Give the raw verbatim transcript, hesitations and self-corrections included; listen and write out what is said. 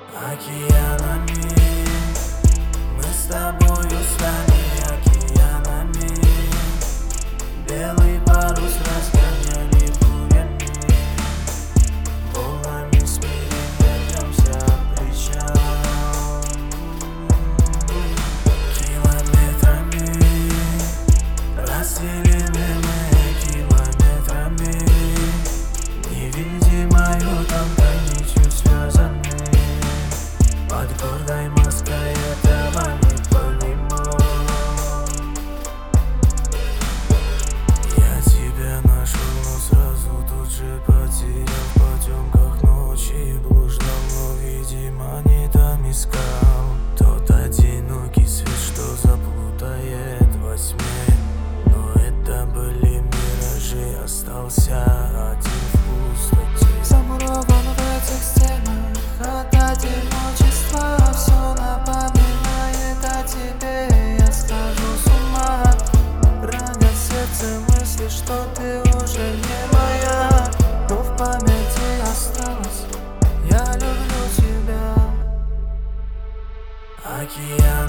Океанами мы с тобою стали океанами. Белый парус разгоняли бурями, волнами смели вернемся от причал. Километрами разделены километрами, невидимою тонкой нитью связаны. Под гордой маской этого не пойму. Я тебя нашел, но сразу тут же потерял в потемках ночи. Блуждал, но, видимо, не там искал тот одинокий свет, что заплутает во тьме. Но это были миражи, остался один в пустоте. Замурован в этих стенах от одиночества. Все напоминает о тебе, я схожу с ума. Ранят сердце мысли, что ты уже не моя, но в памяти осталось: я люблю тебя. Океан